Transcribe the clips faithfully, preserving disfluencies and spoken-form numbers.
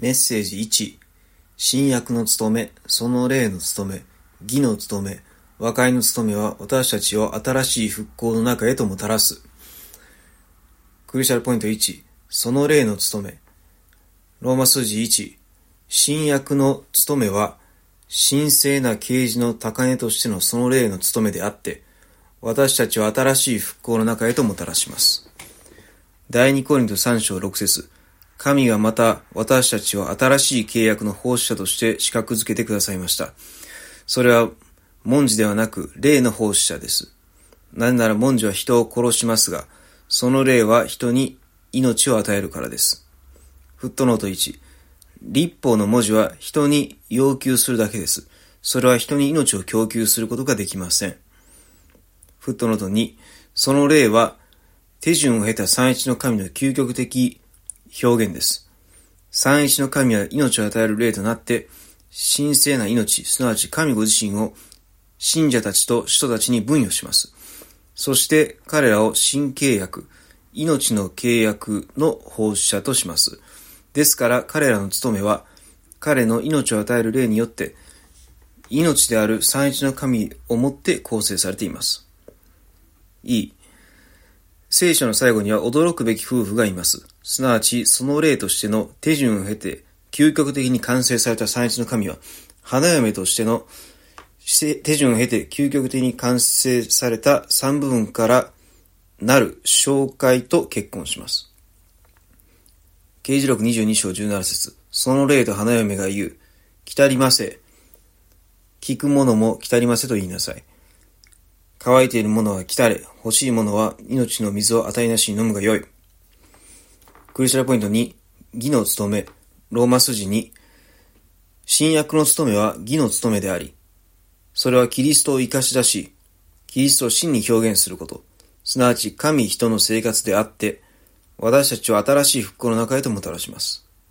メッセージいち、新約の務め、その霊の務め、義の務め、和解の務めは私たちを新しい復興の中へともたらす。クルシャルポイントいち、その霊の務め。ローマ数字いち、新約の務めは神聖な啓示の高値としてのその霊の務めであって、私たちを新しい復興の中へともたらします。第二コリントさん章ろく節、神がまた私たちを新しい契約の奉仕者として資格づけてくださいました。それは文字ではなく霊の奉仕者です。なぜなら文字は人を殺しますが、その霊は人に命を与えるからです。フットノートいち、律法の文字は人に要求するだけです。それは人に命を供給することができません。フットノートに、その霊は手順を経た三一の神の究極的表現です。三一の神は命を与える霊となって、神聖な命、すなわち神ご自身を信者たちと使徒たちに分与します。そして彼らを新契約、命の契約の奉仕者とします。ですから彼らの務めは、彼の命を与える霊によって、命である三一の神をもって構成されています。E、聖書の最後には驚くべき夫婦がいます。すなわち、その霊としての手順を経て、究極的に完成された三一の神は、花嫁としての手順を経て究極的に完成された三部分からなる紹介と結婚します。啓示録にじゅうに章じゅうなな節、その霊と花嫁が言う、来たりませ。聞く者も来たりませと言いなさい。乾いている者は来たれ、欲しい者は命の水を与えなしに飲むがよい。クリスチャルポイントに、義の務め、ローマ数字に、新約の務めは義の務めであり、それはキリストを生かし出し、キリストを真に表現すること、すなわち神人の生活であって、私たちを新しい復興の中へともたらします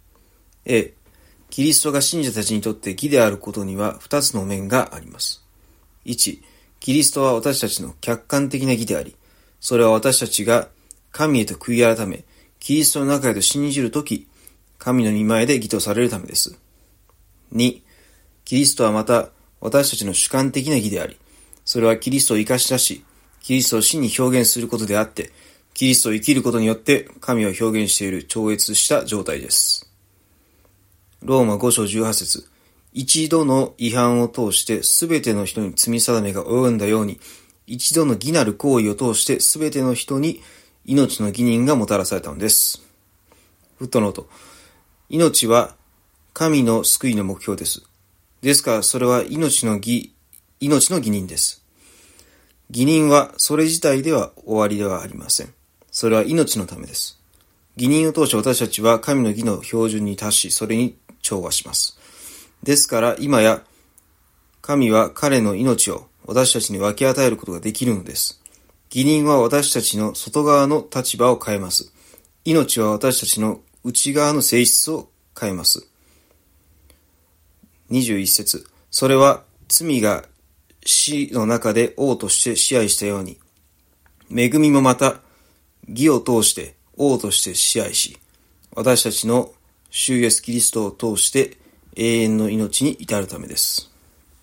。A、キリストが信者たちにとって義であることには二つの面があります。いち、キリストは私たちの客観的な義であり、それは私たちが神へと悔い改め、キリストの中へと信じるとき、神の御前で義とされるためです。に、キリストはまた私たちの主観的な義であり、それはキリストを生かし出し、キリストを真に表現することであって、キリストを生きることによって神を表現している超越した状態です。ローマご章じゅうはち節、一度の違反を通してすべての人に罪定めが及んだように、一度の義なる行為を通してすべての人に命の義人がもたらされたのです。フットノート、命は神の救いの目標です。ですからそれは命の義、命の義人です。義人はそれ自体では終わりではありません。それは命のためです。義人を通して私たちは神の義の標準に達し、それに調和します。ですから今や神は彼の命を私たちに分け与えることができるのです。義人は私たちの外側の立場を変えます。命は私たちの内側の性質を変えます。にじゅういち節、それは罪が死の中で王として支配したように、恵みもまた義を通して王として支配し、私たちの主イエスキリストを通して永遠の命に至るためです。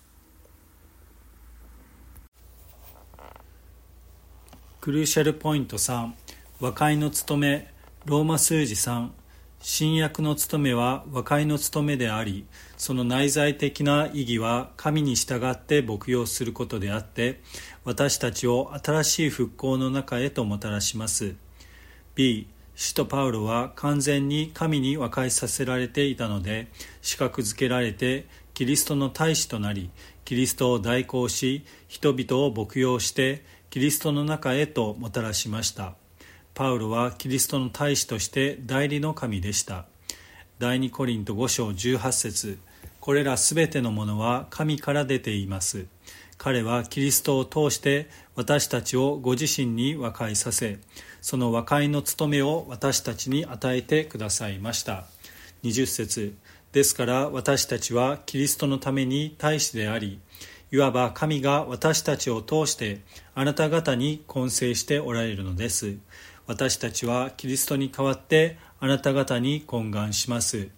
クルーシャルポイントさん、和解の務め、ローマ数字さん、新約の務めは和解の務めであり、その内在的な意義は神に従って牧養することであって、私たちを新しい復興の中へともたらします。B、使徒パウロは完全に神に和解させられていたので、資格づけられてキリストの大使となり、キリストを代行し、人々を牧養してキリストの中へともたらしました。パウロはキリストの大使として代理の神でした。第二コリントご章じゅうはち節、これらすべてのものは神から出ています。彼はキリストを通して私たちをご自身に和解させ、その和解の務めを私たちに与えてくださいました。にじゅう節、ですから私たちはキリストのために大使であり、いわば神が私たちを通してあなた方に混成しておられるのです。私たちはキリストに代わってあなた方に懇願します。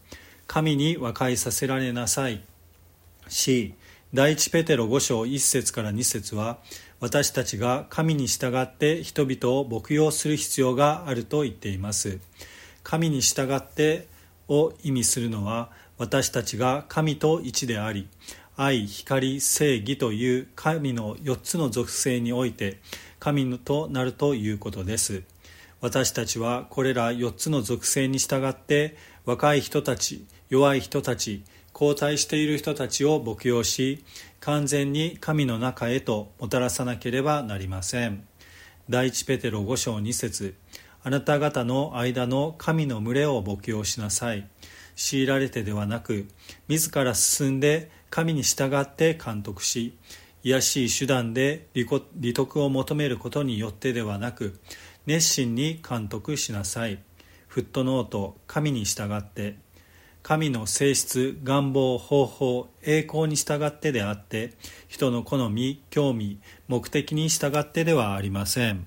神に和解させられなさい。C、第一ペテロご章いち節からに節は、私たちが神に従って人々を牧養する必要があると言っています。神に従ってを意味するのは、私たちが神と一であり、愛、光、正義という神のよっつの属性において神となるということです。私たちはこれらよっつの属性に従って若い人たち、弱い人たち、後退している人たちを牧養し、完全に神の中へともたらさなければなりません。第一ペテロご章に節、あなた方の間の神の群れを牧養しなさい。強いられてではなく、自ら進んで神に従って監督し、卑しい手段で利得を求めることによってではなく、熱心に監督しなさい。フットノート、神に従って。神の性質、願望、方法、栄光に従ってであって、人の好み、興味、目的に従ってではありません。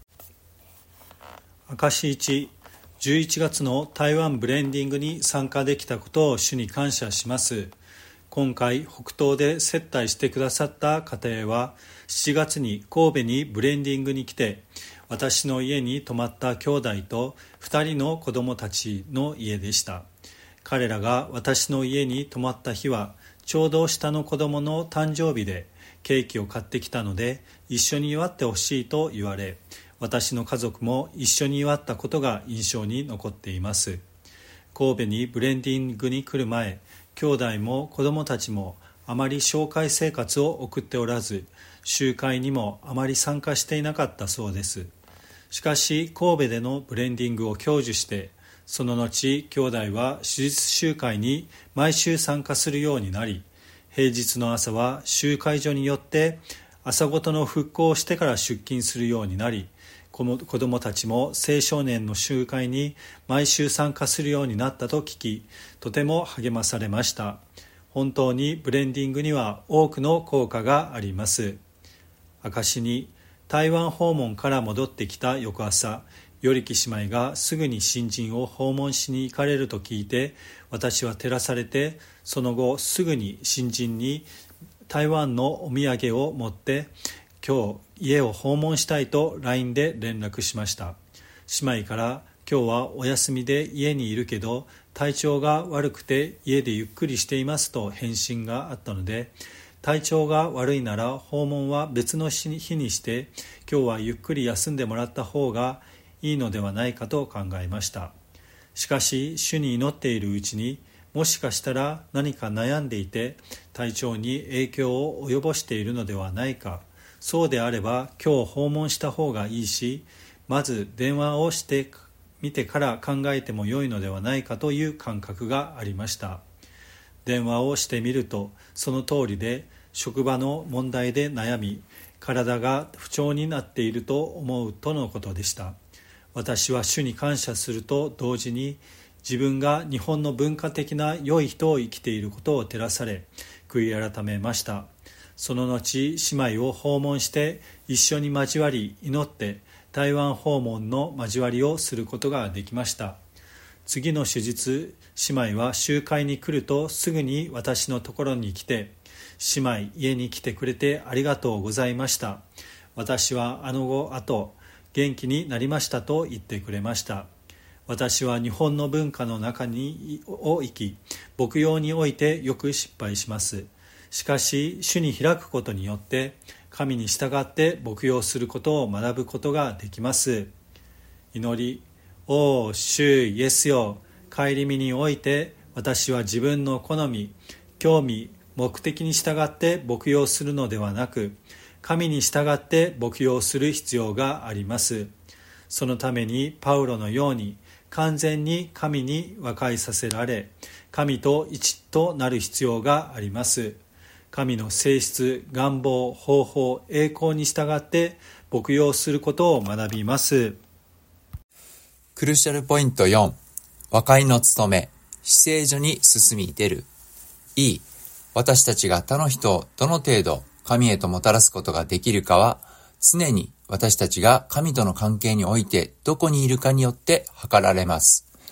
証いち、じゅういちがつの台湾ブレンディングに参加できたことを主に感謝します。今回北東で接待してくださった方へは、しちがつに神戸にブレンディングに来て、私の家に泊まった兄弟とふたりの子供たちの家でした。彼らが私の家に泊まった日は、ちょうど下の子供の誕生日でケーキを買ってきたので、一緒に祝ってほしいと言われ、私の家族も一緒に祝ったことが印象に残っています。神戸にブレンディングに来る前、兄弟も子供たちもあまり紹介生活を送っておらず、集会にもあまり参加していなかったそうです。しかし神戸でのブレンディングを享受して、その後兄弟は手術集会に毎週参加するようになり、平日の朝は集会所によって朝ごとの復興をしてから出勤するようになり、子供たちも青少年の集会に毎週参加するようになったと聞き、とても励まされました。本当にブレンディングには多くの効果があります。証に、台湾訪問から戻ってきた翌朝、与力姉妹がすぐに新人を訪問しに行かれると聞いて、私は照らされて、その後すぐに新人に台湾のお土産を持って今日家を訪問したいと ライン で連絡しました。姉妹から、今日はお休みで家にいるけど体調が悪くて家でゆっくりしていますと返信があったので、体調が悪いなら訪問は別の日にして、今日はゆっくり休んでもらった方がいいのではないかと考えました。しかし主に祈っているうちに、もしかしたら何か悩んでいて体調に影響を及ぼしているのではないか、そうであれば今日訪問した方がいいし、まず電話をしてみてから考えても良いのではないかという感覚がありました。電話をしてみるとその通りで、職場の問題で悩み、体が不調になっていると思うとのことでした。私は主に感謝すると同時に、自分が日本の文化的な良い人を生きていることを照らされ、悔い改めました。その後姉妹を訪問して一緒に交わり祈って、台湾訪問の交わりをすることができました。次の手術、姉妹は集会に来るとすぐに私のところに来て、姉妹家に来てくれてありがとうございました。私はあの後あと元気になりましたと言ってくれました。私は日本の文化の中にを生き、牧養においてよく失敗します。しかし主に開くことによって神に従って牧養することを学ぶことができます。祈り、おー主イエスよ、顧みにおいて私は自分の好み、興味、目的に従って牧養するのではなく、神に従って牧養する必要があります。そのためにパウロのように完全に神に和解させられ、神と一となる必要があります。神の性質、願望、方法、栄光に従って牧養することを学びます。 クルーシャルポイントよん、和解の務め、至聖所に進み出る。E、私たちが他の人をどの程度神へともたらすことができるかは、常に私たちが神との関係においてどこにいるかによって測られます。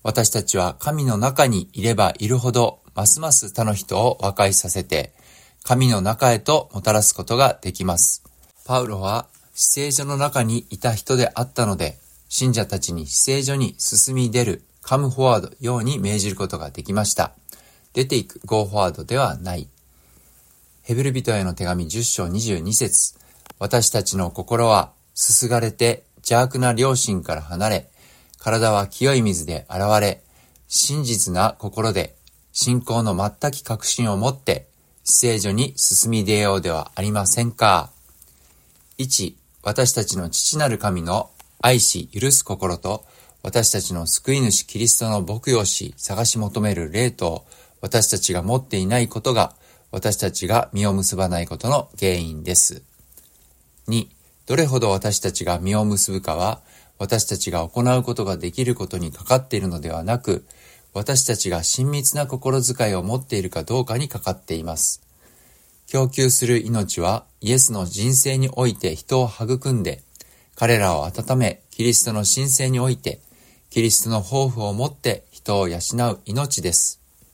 私たちは神の中にいればいるほど、ますます他の人を和解させて、神の中へともたらすことができます。パウロは、至聖所の中にいた人であったので、信者たちに至聖所に進み出る、カムフォワードように命じることができました。出ていく、ゴーフォワードではない。ヘブル人への手紙じゅっ章にじゅうに節。私たちの心はすすがれて邪悪な良心から離れ、体は清い水で洗われ、真実な心で信仰の全き確信を持って至聖所に進み出ようではありませんか。いち. 私たちの父なる神の愛し許す心と、私たちの救い主キリストの牧養し探し求める霊と、私たちが持っていないことが、私たちが実を結ばないことの原因です。に. どれほど私たちが実を結ぶかは、私たちが行うことができることにかかっているのではなく、私たちが親密な心遣いを持っているかどうかにかかっています。供給する命はイエスの人生において人を育んで、彼らを温め、キリストの神聖において、キリストの抱負をもって人を養う命です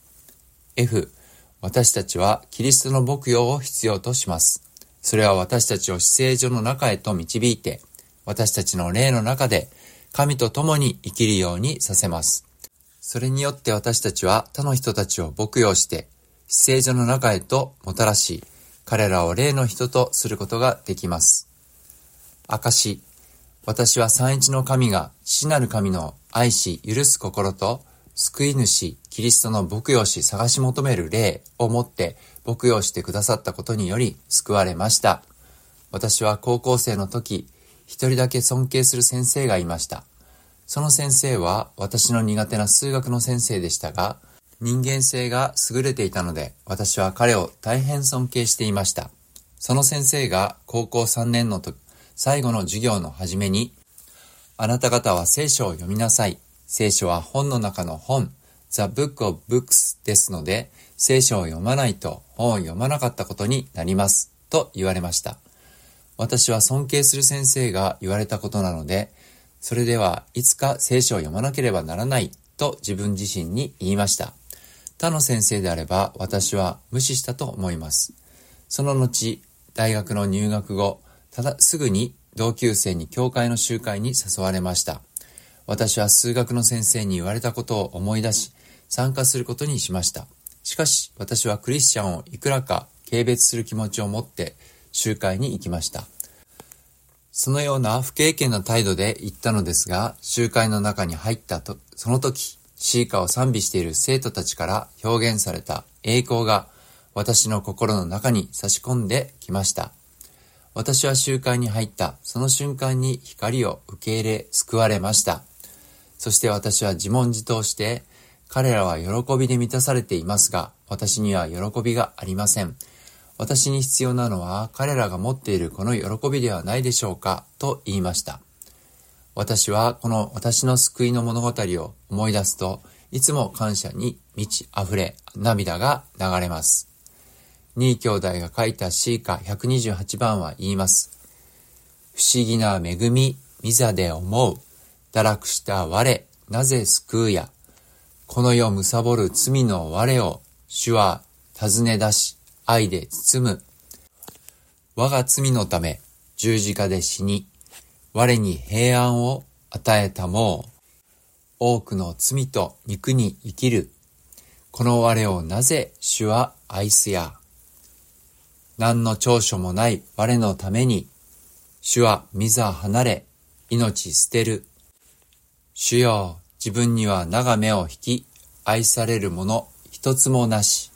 。F. 私たちはキリストの牧養を必要とします。それは私たちを至聖所の中へと導いて、私たちの霊の中で神と共に生きるようにさせます。それによって私たちは他の人たちを牧養して、至聖所の中へともたらし、彼らを霊の人とすることができます。証。私は三一の神が父なる神の愛し許す心と、救い主キリストの牧養し探し求める霊をもって牧養してくださったことにより救われました。私は高校生の時、一人だけ尊敬する先生がいました。その先生は私の苦手な数学の先生でしたが、人間性が優れていたので、私は彼を大変尊敬していました。その先生が高校さんねんの時、最後の授業の初めに、あなた方は聖書を読みなさい。聖書は本の中の本、The Book of Books ですので、聖書を読まないと本を読まなかったことになります。と言われました。私は尊敬する先生が言われたことなので、それではいつか聖書を読まなければならないと自分自身に言いました。他の先生であれば私は無視したと思います。その後、大学の入学後、ただすぐに同級生に教会の集会に誘われました。私は数学の先生に言われたことを思い出し、参加することにしました。しかし、私はクリスチャンをいくらか軽蔑する気持ちを持って集会に行きました。そのような不経験な態度で行ったのですが、集会の中に入ったと、その時、詩歌を賛美している生徒たちから表現された栄光が私の心の中に差し込んできました。私は集会に入ったその瞬間に光を受け入れ救われました。そして私は自問自答して、彼らは喜びで満たされていますが、私には喜びがありません。私に必要なのは彼らが持っているこの喜びではないでしょうか、と言いました。私はこの私の救いの物語を思い出すと、いつも感謝に満ち溢れ、涙が流れます。ニー兄弟が書いた詩歌ひゃくにじゅうはちばんは言います。不思議な恵み、御座で思う。堕落した我、なぜ救うや。この世貪る罪の我を、主は尋ね出し、愛で包む。我が罪のため、十字架で死に、我に平安を与えたもう。多くの罪と肉に生きる。この我をなぜ主は愛すや。何の長所もない我のために、主は御座離れ、命捨てる。主よ、自分には長目を引き、愛されるもの一つもなし。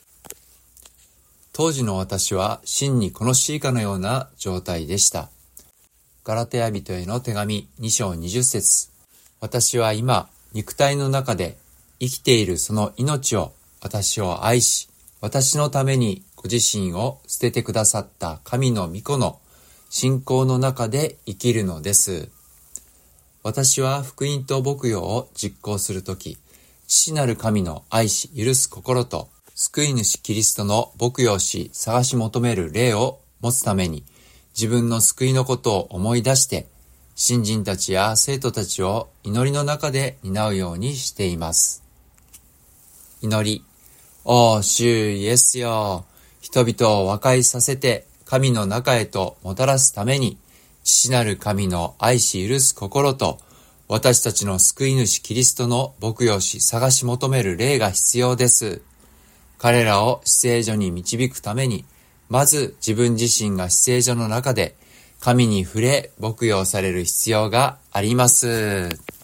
当時の私は真にこの詩歌のような状態でした。ガラテヤ人への手紙に章にじゅっ節。私は今、肉体の中で生きているその命を私を愛し、私のためにご自身を捨ててくださった神の御子の信仰の中で生きるのです。私は福音と牧養を実行するとき、父なる神の愛し許す心と、救い主キリストの牧養し探し求める霊を持つために、自分の救いのことを思い出して、 新人たちや生徒たちを祈りの中で担うようにしています。祈り。おー、主イエスよ。人々を和解させて神の中へともたらすために、父なる神の愛し許す心と、私たちの救い主キリストの牧養し探し求める霊が必要です。彼らを至聖所に導くために、まず自分自身が至聖所の中で神に触れ牧養される必要があります。